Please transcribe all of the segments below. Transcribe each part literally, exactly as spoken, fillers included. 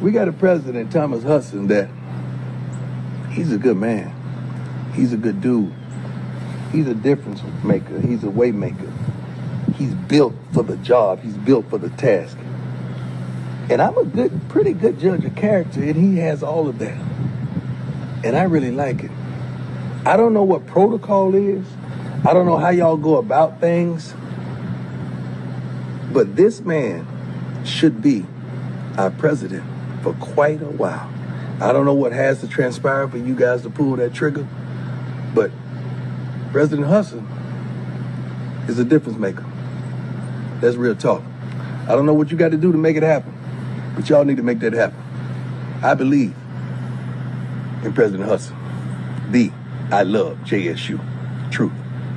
We got a president, Thomas Hudson, that he's a good man. He's a good dude. He's a difference maker. He's a way maker. He's built for the job. He's built for the task. And I'm a good, pretty good judge of character, and he has all of that. And I really like it. I don't know what protocol is. I don't know how y'all go about things. But this man should be our president for quite a while. I don't know what has to transpire for you guys to pull that trigger, but President Hudson is a difference maker. That's real talk. I don't know what you got to do to make it happen, but y'all need to make that happen. I believe in President Hudson. The I love J S U. Truth.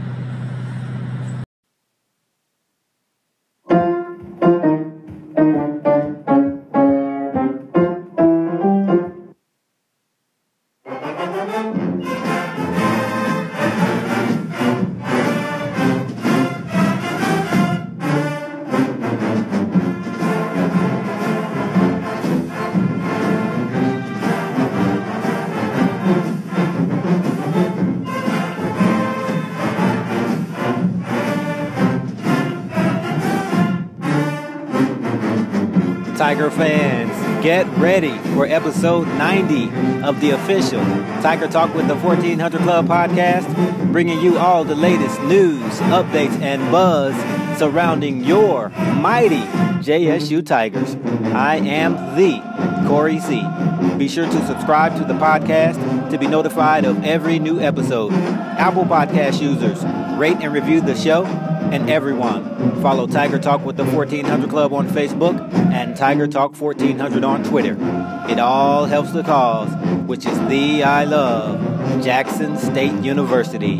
Tiger fans, get ready for episode ninety of the official Tiger Talk with the fourteen hundred Club podcast, bringing you all the latest news, updates, and buzz surrounding your mighty J S U Tigers. I am the Corey C. Be sure to subscribe to the podcast to be notified of every new episode. Apple Podcast users, rate and review the show. And everyone, follow Tiger Talk with the fourteen hundred Club on Facebook and Tiger Talk fourteen hundred on Twitter. It all helps the cause, which is the I love Jackson State University.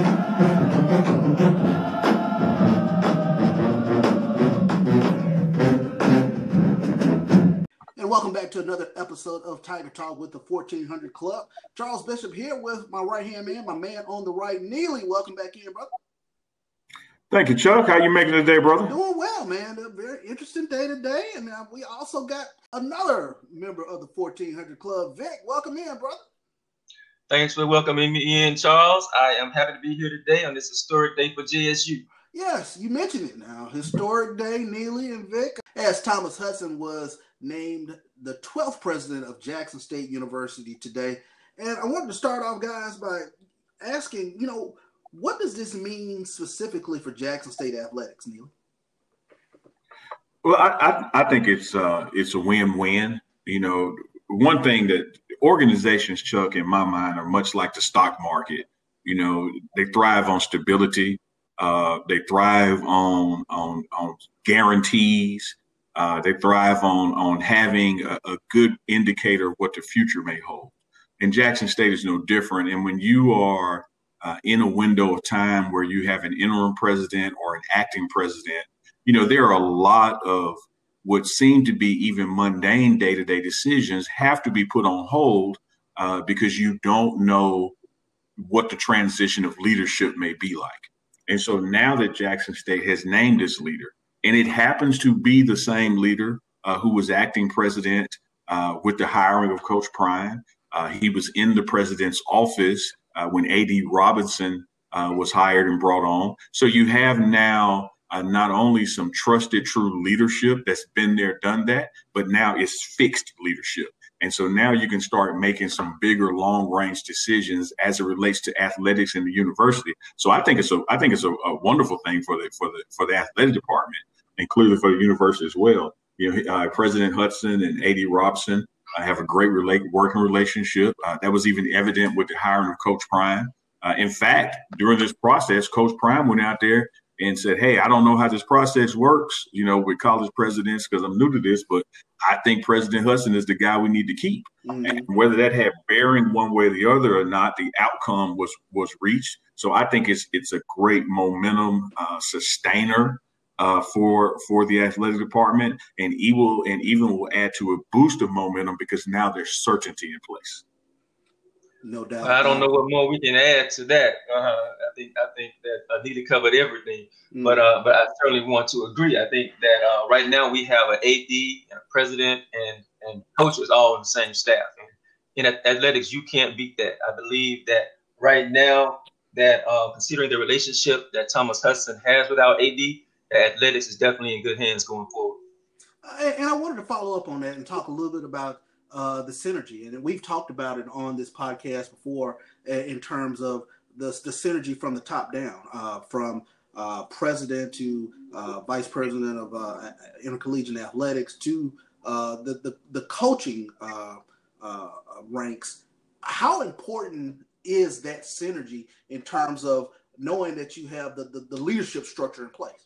And welcome back to another episode of Tiger Talk with the fourteen hundred Club. Charles Bishop here with my right-hand man, my man on the right, Neely. Welcome back in, brother. Thank you, Chuck. How you making today, brother? Doing well, man. A very interesting day today. And uh, we also got another member of the fourteen hundred Club, Vic. Welcome in, brother. Thanks for welcoming me in, Charles. I am happy to be here today on this historic day for J S U. Yes, you mentioned it now. Historic day, Neely and Vic. As Thomas Hudson was named the twelfth president of Jackson State University today. And I wanted to start off, guys, by asking, you know, what does this mean specifically for Jackson State athletics, Neil? Well, I, I, I think it's uh, it's a win-win. You know, one thing that organizations, Chuck, in my mind, are much like the stock market. You know, they thrive on stability. Uh, they thrive on on on guarantees. Uh, they thrive on on having a, a good indicator of what the future may hold. And Jackson State is no different. And when you are Uh, in a window of time where you have an interim president or an acting president, you know, there are a lot of what seem to be even mundane day-to-day decisions have to be put on hold uh, because you don't know what the transition of leadership may be like. And so now that Jackson State has named its leader, and it happens to be the same leader uh, who was acting president uh, with the hiring of Coach Prime. Uh, he was in the president's office Uh, when A D Robinson uh, was hired and brought on. So you have now uh, not only some trusted, true leadership that's been there, done that, but now it's fixed leadership. And so now you can start making some bigger, long-range decisions as it relates to athletics in the university. So I think it's a, I think it's a, a wonderful thing for the for the for the athletic department and clearly for the university as well. You know, uh, President Hudson and A D Robinson I have a great relate, working relationship. Uh, that was even evident with the hiring of Coach Prime. Uh, in fact, during this process, Coach Prime went out there and said, hey, I don't know how this process works, you know, with college presidents because I'm new to this, but I think President Hudson is the guy we need to keep. Mm-hmm. And whether that had bearing one way or the other or not, the outcome was was reached. So I think it's it's a great momentum uh, sustainer Uh, for for the athletic department, and even and even will add to a boost of momentum because now there's certainty in place. No doubt. I don't know what more we can add to that. Uh, I think I think that uh, Neely covered everything, mm. but uh, but I certainly want to agree. I think that uh, right now we have an A D and a president and and coaches all in the same staff. And in athletics, you can't beat that. I believe that right now, that uh, considering the relationship that Thomas Hudson has with our A D, that athletics is definitely in good hands going forward. Uh, and I wanted to follow up on that and talk a little bit about uh, the synergy. And we've talked about it on this podcast before uh, in terms of the, the synergy from the top down, uh, from uh, president to uh, vice president of uh, intercollegiate athletics to uh, the, the, the coaching uh, uh, ranks. How important is that synergy in terms of knowing that you have the, the, the leadership structure in place?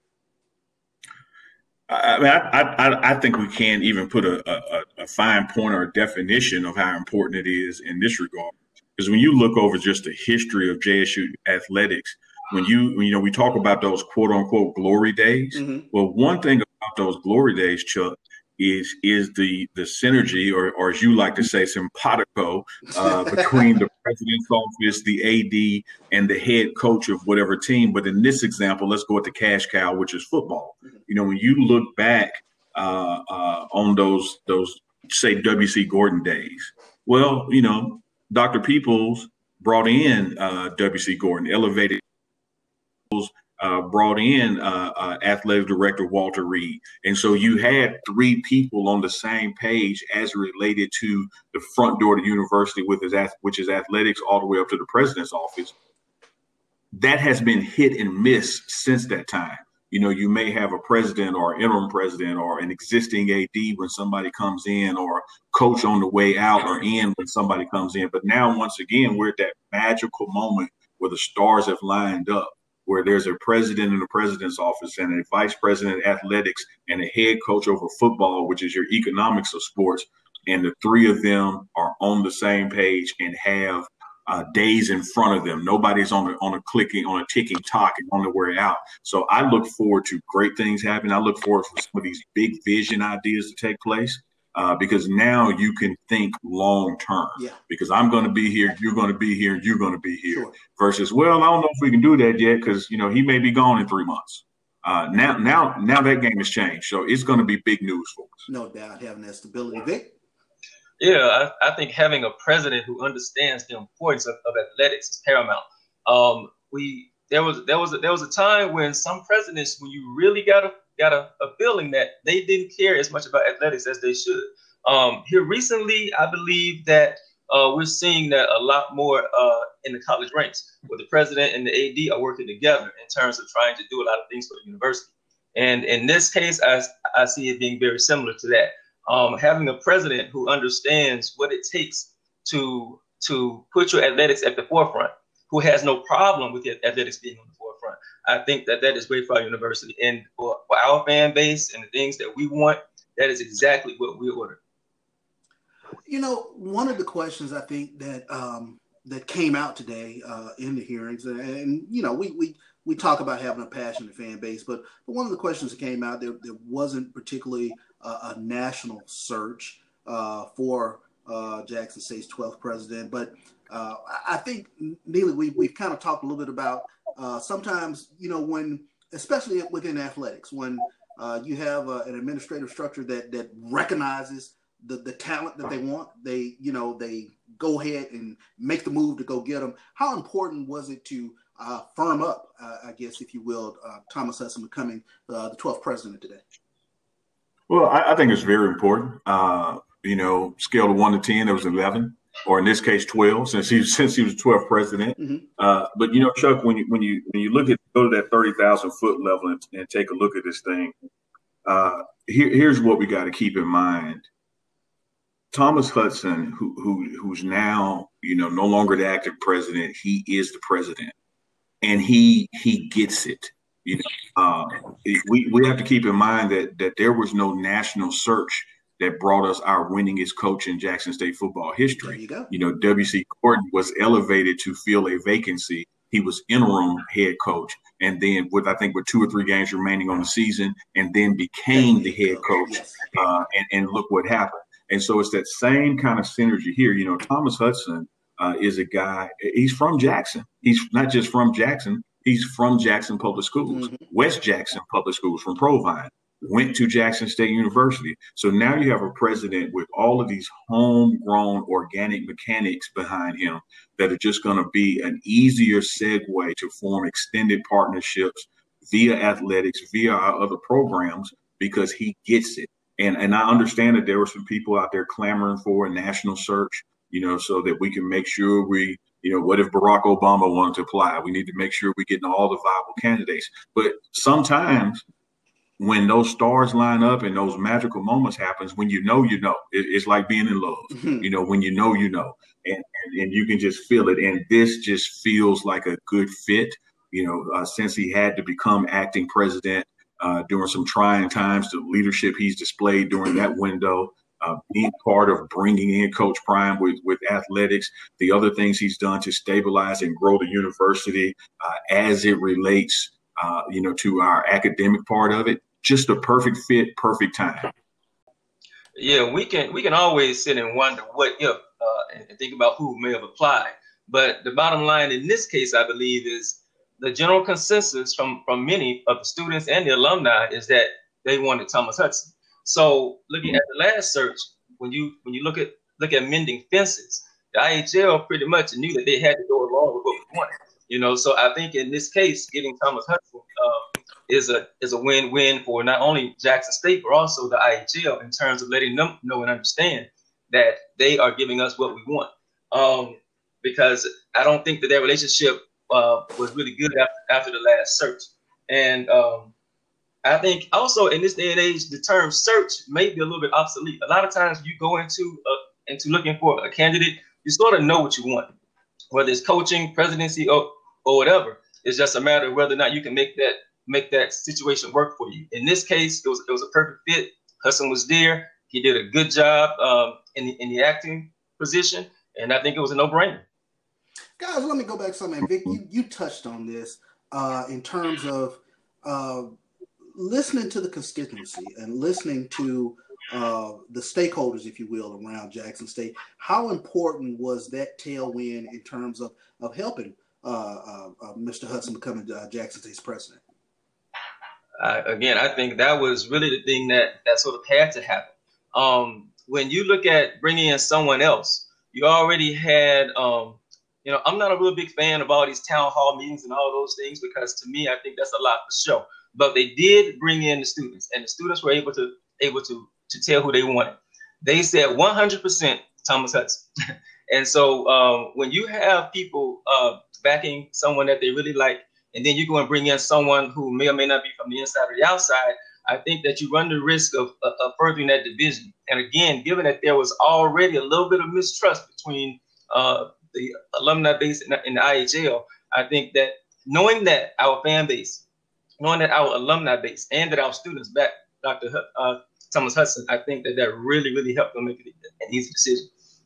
I mean, I, I, I think we can't even put a, a, a fine point or a definition of how important it is in this regard. Because when you look over just the history of J S U athletics, when you, when, you know, we talk about those quote unquote glory days. Mm-hmm. Well, one thing about those glory days, Chuck, is is the the synergy, or or as you like to say, simpatico, uh, between the president's office, the A D, and the head coach of whatever team. But in this example, let's go with the cash cow, which is football. You know, when you look back uh, uh, on those those say W C Gordon days, well, you know, Doctor Peoples brought in uh, W C Gordon, elevated. Uh, brought in uh, uh, athletic director Walter Reed. And so you had three people on the same page as related to the front door to the university, with his, which is athletics, all the way up to the president's office. That has been hit and miss since that time. You know, you may have a president or interim president or an existing A D when somebody comes in, or coach on the way out or in when somebody comes in. But now, once again, we're at that magical moment where the stars have lined up, where there's a president in the president's office and a vice president athletics and a head coach over football, which is your economics of sports. And the three of them are on the same page and have uh, days in front of them. Nobody's on a, on a clicking, on a ticking tock and on the way out. So I look forward to great things happening. I look forward for some of these big vision ideas to take place. Uh, because now you can think long term. Yeah. Because I'm going to be here, you're going to be here, and you're going to be here. Sure. Versus, well, I don't know if we can do that yet because, you know, he may be gone in three months. Uh, now, now, now that game has changed, so it's going to be big news for us. No doubt, having that stability, Vic. Yeah, I, I think having a president who understands the importance of, of athletics is paramount. Um, we there was there was a, there was a time when some presidents, when you really got a got a, a feeling that they didn't care as much about athletics as they should. Um, here recently, I believe that uh, we're seeing that a lot more uh, in the college ranks, where the president and the A D are working together in terms of trying to do a lot of things for the university. And in this case, I, I see it being very similar to that. Um, having a president who understands what it takes to, to put your athletics at the forefront, who has no problem with athletics being on the forefront. I think that that is great for our university, and for, for our fan base and the things that we want. That is exactly what we order. You know, one of the questions I think that um, that came out today uh, in the hearings, and, and you know, we we we talk about having a passionate fan base, but, but one of the questions that came out, there there wasn't particularly a, a national search uh, for uh, Jackson State's twelfth president, but uh, I think, Neely, we we've kind of talked a little bit about. Uh, sometimes, you know, when, especially within athletics, when uh, you have uh, an administrative structure that that recognizes the, the talent that they want, they, you know, they go ahead and make the move to go get them. How important was it to uh, firm up, uh, I guess, if you will, uh, Thomas Hudson becoming uh, the twelfth president today? Well, I, I think it's very important. Uh, you know, scale of one to ten, there was eleven. Or in this case, twelve, since he since he was twelfth president. Mm-hmm. Uh, but you know, Chuck, when you when you when you look at go to that thirty thousand foot level and, and take a look at this thing, uh, here, here's what we got to keep in mind. Thomas Hudson, who who who's now you know no longer the active president, he is the president, and he he gets it. You know, uh, it, we we have to keep in mind that that there was no national search that brought us our winningest coach in Jackson State football history. There you go. You know, W C Gordon was elevated to fill a vacancy. He was interim head coach, and then with I think with two or three games remaining on the season, and then became the head coach. Yes. Uh, and, and look what happened. And so it's that same kind of synergy here. You know, Thomas Hudson, uh, is a guy, he's from Jackson. He's not just from Jackson, he's from Jackson Public Schools, mm-hmm. West Jackson Public Schools from Provine, went to Jackson State University. So now you have a president with all of these homegrown organic mechanics behind him that are just going to be an easier segue to form extended partnerships via athletics, via our other programs, because he gets it. And and I understand that there were some people out there clamoring for a national search, you know, so that we can make sure we, you know, what if Barack Obama wanted to apply? We need to make sure we're getting all the viable candidates. But sometimes when those stars line up and those magical moments happens, when you know, you know, it, it's like being in love, mm-hmm. you know, when you know, you know, and, and, and you can just feel it. And this just feels like a good fit, you know, uh, since he had to become acting president uh, during some trying times, the leadership he's displayed during that window, uh, being part of bringing in Coach Prime with, with athletics, the other things he's done to stabilize and grow the university uh, as it relates, uh, you know, to our academic part of it. Just a perfect fit, perfect time. Yeah, we can we can always sit and wonder what if uh, and think about who may have applied. But the bottom line in this case, I believe, is the general consensus from, from many of the students and the alumni is that they wanted Thomas Hudson. So looking at the last search, when you when you look at look at mending fences, the I H L pretty much knew that they had to go along with what we wanted. You know, so I think in this case, getting Thomas Hudson um, is a is a win-win for not only Jackson State, but also the I H L in terms of letting them know and understand that they are giving us what we want. Um, because I don't think that their relationship uh, was really good after, after the last search. And um, I think also in this day and age, the term search may be a little bit obsolete. A lot of times you go into uh, into looking for a candidate, you sort of know what you want, whether it's coaching, presidency, or or whatever. It's just a matter of whether or not you can make that make that situation work for you. In this case, it was it was a perfect fit. Hudson was there. He did a good job um, in the in the acting position, and I think it was a no-brainer. Guys, let me go back to something. Vic, you, you touched on this uh, in terms of uh, listening to the constituency and listening to uh, the stakeholders, if you will, around Jackson State. How important was that tailwind in terms of of helping Uh, uh, uh, Mister Hudson becoming uh, Jackson State's president? Uh, again, I think that was really the thing that, that sort of had to happen. Um, when you look at bringing in someone else, you already had, um, you know, I'm not a real big fan of all these town hall meetings and all those things, because to me, I think that's a lot for show. But they did bring in the students, and the students were able to able to to tell who they wanted. They said one hundred percent Thomas Hudson. And so um, when you have people uh, backing someone that they really like, and then you go and bring in someone who may or may not be from the inside or the outside, I think that you run the risk of, of, of furthering that division. And again, given that there was already a little bit of mistrust between uh, the alumni base and, and the I H L, I think that knowing that our fan base, knowing that our alumni base, and that our students back Doctor H- uh, Thomas Hudson, I think that that really, really helped them make an easy decision.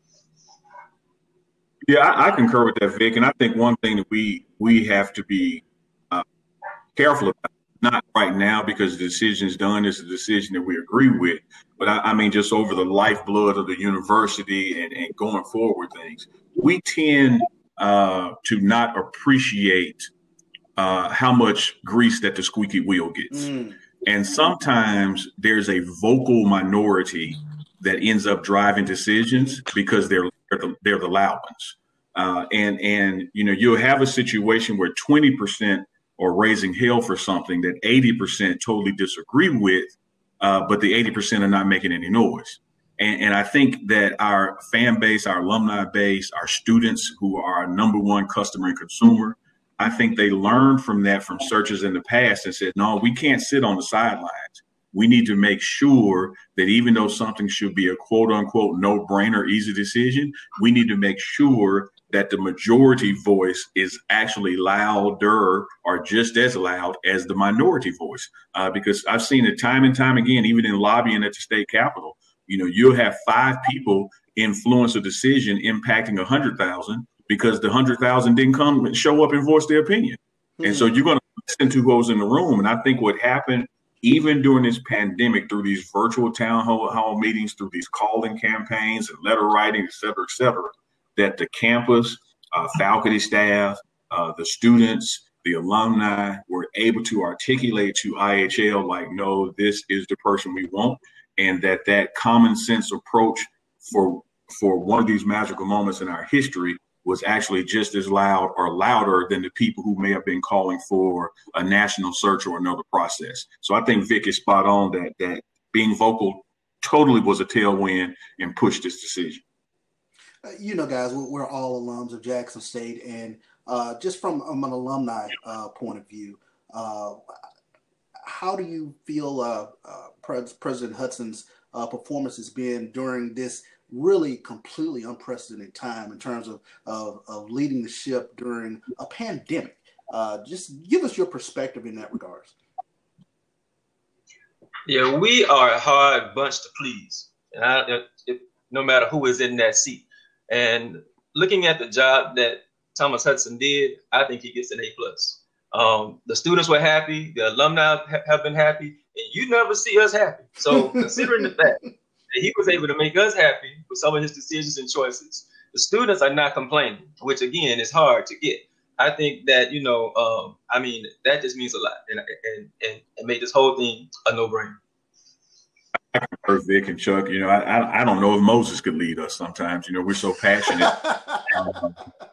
Yeah, I, I concur with that, Vic. And I think one thing that we we have to be uh, careful about, not right now because the decision is done, it's a decision that we agree with, but I, I mean just over the lifeblood of the university and, and going forward things. We tend uh, to not appreciate uh, how much grease that the squeaky wheel gets. Mm. And sometimes there's a vocal minority that ends up driving decisions because they're They're the, they're the loud ones. Uh, and, and, you know, you'll have a situation where twenty percent are raising hell for something that eighty percent totally disagree with, uh, but the eighty percent are not making any noise. And, and I think that our fan base, our alumni base, our students who are our number one customer and consumer, I think they learned from that from searches in the past and said, no, we can't sit on the sidelines. We need to make sure that even though something should be a quote unquote no brainer, easy decision, we need to make sure that the majority voice is actually louder or just as loud as the minority voice. Uh, because I've seen it time and time again, even in lobbying at the state capitol, you know, you'll have five people influence a decision impacting a hundred thousand because the hundred thousand didn't come and show up and voice their opinion. Mm-hmm. And so you're going to listen to who's in the room. And I think what happened even during this pandemic, through these virtual town hall, hall meetings, through these calling campaigns and letter writing, et cetera, et cetera, that the campus, uh, faculty staff, uh, the students, the alumni were able to articulate to I H L, like, no, this is the person we want. And that that common sense approach for for one of these magical moments in our history was actually just as loud or louder than the people who may have been calling for a national search or another process. So I think Vic is spot on that that being vocal totally was a tailwind and pushed this decision. Uh, you know, guys, we're, we're all alums of Jackson State, and uh, just from um, an alumni uh, point of view, uh, how do you feel uh, uh, Pres- President Hudson's uh, performance has been during this really completely unprecedented time in terms of, of, of leading the ship during a pandemic? Uh, just give us your perspective in that regards. Yeah, we are a hard bunch to please, and I, it, it, no matter who is in that seat. And looking at the job that Thomas Hudson did, I think he gets an A plus. Um, the students were happy, the alumni ha- have been happy, and you never see us happy. So considering the fact that he was able to make us happy with some of his decisions and choices, the students are not complaining, which again is hard to get. I think that, you know, um, I mean, that just means a lot, and and and, and made this whole thing a no-brainer. I concur, Vic and Chuck. You know, I, I I don't know if Moses could lead us sometimes. You know, we're so passionate. um,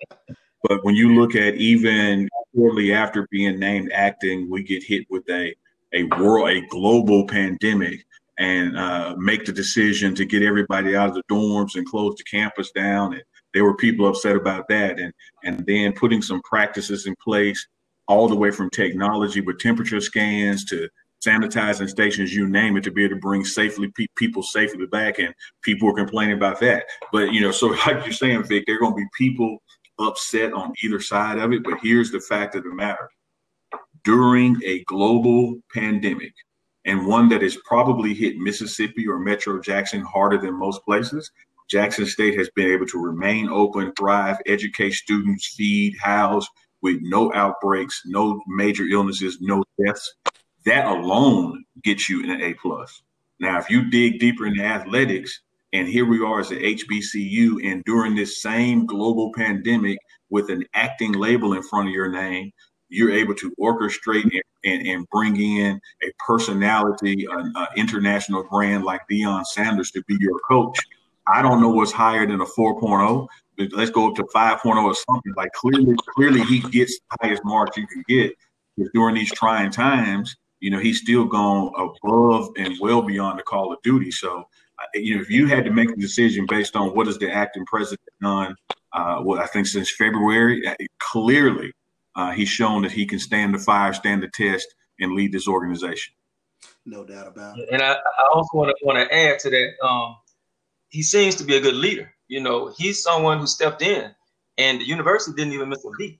but when you look at even shortly after being named acting, we get hit with a a world, a global pandemic, and uh, make the decision to get everybody out of the dorms and close the campus down. And there were people upset about that. And and then putting some practices in place all the way from technology with temperature scans to sanitizing stations, you name it, to be able to bring safely pe- people safely back. And people were complaining about that. But, you know, so like you're saying, Vic, there are going to be people upset on either side of it. But here's the fact of the matter. During a global pandemic, and one that has probably hit Mississippi or Metro Jackson harder than most places, Jackson State has been able to remain open, thrive, educate students, feed, house with no outbreaks, no major illnesses, no deaths. That alone gets you an A plus. Now, if you dig deeper into athletics, and here we are as a H B C U, and during this same global pandemic with an acting label in front of your name, you're able to orchestrate and, and, and bring in a personality, an international brand like Deion Sanders to be your coach. I don't know what's higher than a four point oh. Let's go up to five point oh or something. Like clearly, clearly he gets the highest marks you can get. Because during these trying times, you know, he's still gone above and well beyond the call of duty. So, you know, if you had to make a decision based on what has the acting president done, uh, well, I think since February, clearly uh, he's shown that he can stand the fire, stand the test, and lead this organization. No doubt about it. And I, I also want to want to add to that. Um, he seems to be a good leader. You know, he's someone who stepped in, and the university didn't even miss a beat.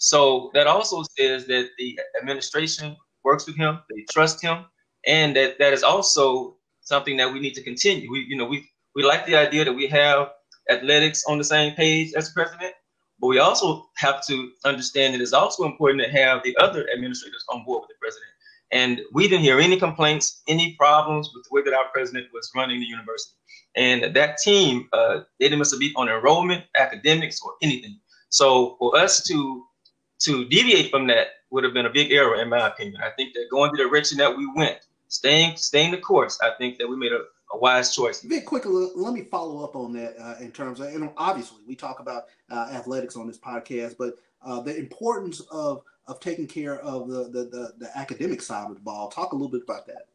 So that also says that the administration works with him, they trust him, and that that is also something that we need to continue. We, you know, we we like the idea that we have athletics on the same page as the president, but we also have to understand that it's also important to have the other administrators on board with the president. And we didn't hear any complaints, any problems with the way that our president was running the university. And that team, uh, they didn't miss a beat on enrollment, academics, or anything. So for us to to deviate from that would have been a big error, in my opinion. I think that going the direction that we went, staying staying the course, I think that we made a, a wise choice. Vic, quickly, let me follow up on that uh, in terms of, and obviously we talk about uh, athletics on this podcast, but uh, the importance of of taking care of the, the the the academic side of the ball. Talk a little bit about that.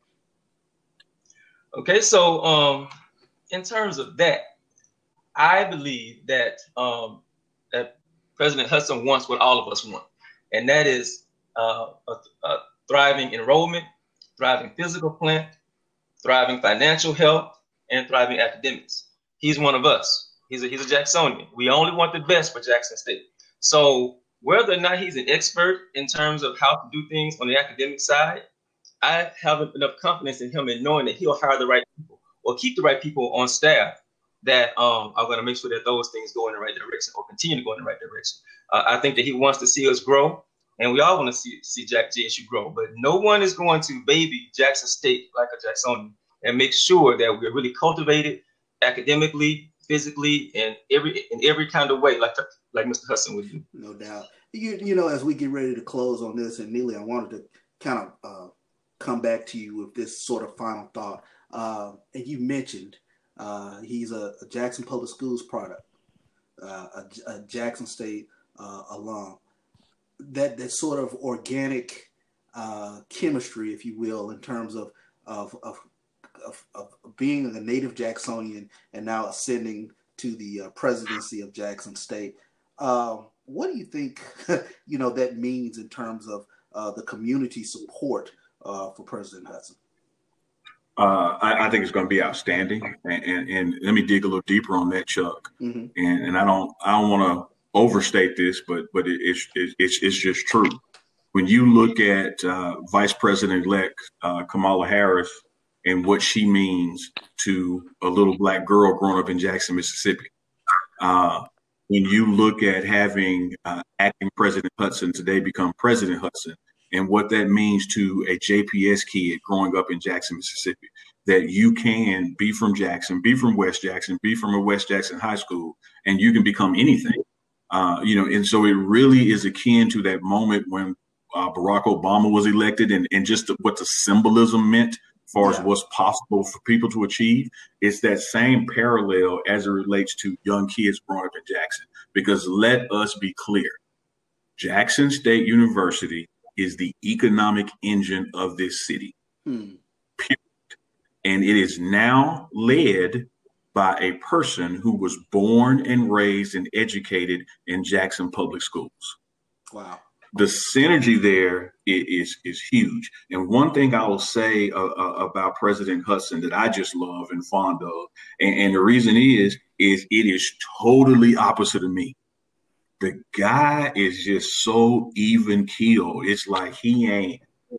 Okay, so um, in terms of that, I believe that um, that President Hudson wants what all of us want, and that is uh, a, a thriving enrollment, thriving physical plant, thriving financial health, and thriving academics. He's one of us. He's a, he's a Jacksonian. We only want the best for Jackson State. So whether or not he's an expert in terms of how to do things on the academic side, I have enough confidence in him in knowing that he'll hire the right people or keep the right people on staff that um, are going to make sure that those things go in the right direction or continue to go in the right direction. Uh, I think that he wants to see us grow, and we all want to see see Jack J S U grow. But no one is going to baby Jackson State like a Jacksonian and make sure that we're really cultivated academically, physically and every in every kind of way, like like Mister Hudson would do. No doubt. You you know, as we get ready to close on this, and Neely, I wanted to kind of uh, come back to you with this sort of final thought. Uh, and you mentioned uh, he's a, a Jackson Public Schools product, uh, a, a Jackson State uh, alum. That that sort of organic uh, chemistry, if you will, in terms of of, of of of being a native Jacksonian and now ascending to the uh, presidency of Jackson State. Um, what do you think, you know, that means in terms of uh, the community support uh, for President Hudson? Uh, I, I think it's going to be outstanding, and, and, and let me dig a little deeper on that, Chuck. Mm-hmm. And and I don't I don't want to overstate this, but but it, it's it's it's just true. When you look at uh, Vice President-elect uh, Kamala Harris and what she means to a little black girl growing up in Jackson, Mississippi, uh, when you look at having uh, acting President Hudson today become President Hudson, and what that means to a J P S kid growing up in Jackson, Mississippi, that you can be from Jackson, be from West Jackson, be from a West Jackson high school, and you can become anything. Uh, you know, and so it really is akin to that moment when uh, Barack Obama was elected, and, and just the, what the symbolism meant as far yeah. as what's possible for people to achieve. It's that same parallel as it relates to young kids growing up in Jackson, because let us be clear, Jackson State University is the economic engine of this city, hmm. period. And it is now led by a person who was born and raised and educated in Jackson Public Schools. Wow. The synergy there is, is huge. And one thing I will say uh, uh, about President Hudson that I just love and fond of, and, and the reason is, is it is totally opposite of me. The guy is just so even keeled. It's like he ain't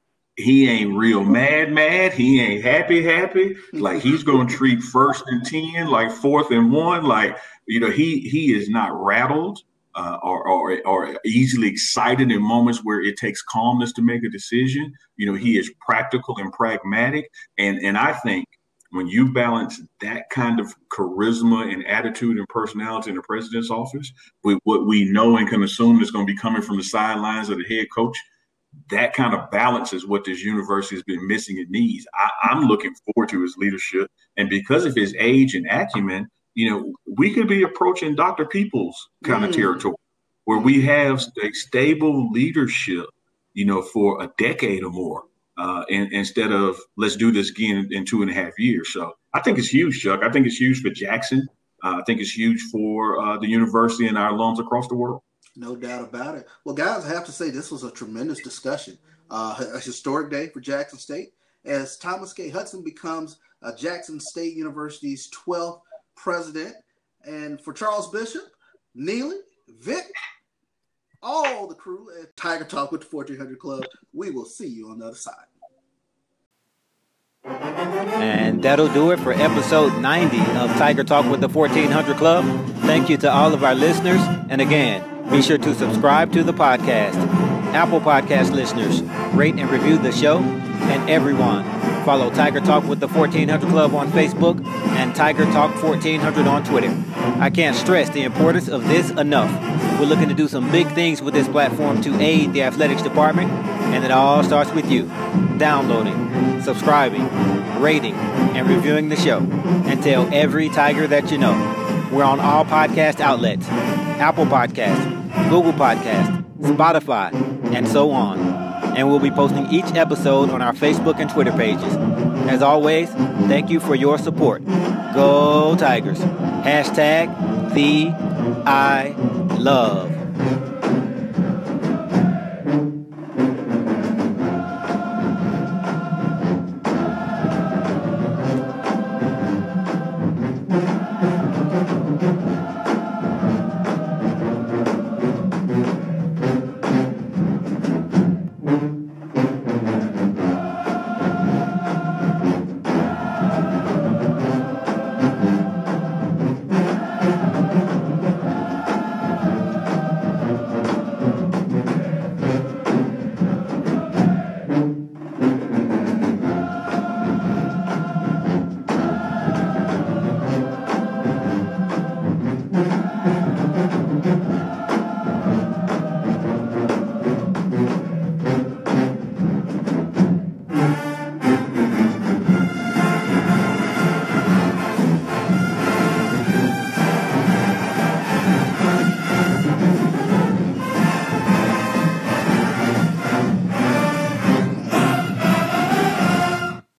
he ain't real mad mad. He ain't happy happy. Like he's gonna treat first and ten like fourth and one. Like, you know, he he is not rattled uh, or, or or easily excited in moments where it takes calmness to make a decision. You know, he is practical and pragmatic. And and I think when you balance that kind of charisma and attitude and personality in the president's office with what we know and can assume is going to be coming from the sidelines of the head coach, that kind of balance is what this university has been missing and needs. I, I'm looking forward to his leadership. And because of his age and acumen, you know, we could be approaching Doctor Peoples kind mm. of territory where we have a stable leadership, you know, for a decade or more. Uh, and, instead of let's do this again in two and a half years. So I think it's huge, Chuck. I think it's huge for Jackson. Uh, I think it's huge for uh, the university and our alums across the world. No doubt about it. Well, guys, I have to say this was a tremendous discussion. Uh, a historic day for Jackson State as Thomas K. Hudson becomes uh, Jackson State University's twelfth president. And for Charles Bishop, Neely, Vic, all the crew at Tiger Talk with the fourteen hundred Club, we will see you on the other side. And that'll do it for episode ninety of Tiger Talk with the fourteen hundred Club. Thank you to all of our listeners. And again, be sure to subscribe to the podcast. Apple Podcast listeners, rate and review the show. And everyone, follow Tiger Talk with the fourteen hundred Club on Facebook and Tiger Talk fourteen hundred on Twitter. I can't stress the importance of this enough. We're looking to do some big things with this platform to aid the athletics department, and it all starts with you. Downloading, subscribing, rating, and reviewing the show. And tell every Tiger that you know. We're on all podcast outlets. Apple Podcasts, Google Podcasts, Spotify, and so on. And we'll be posting each episode on our Facebook and Twitter pages. As always, thank you for your support. Go Tigers. Hashtag the I love.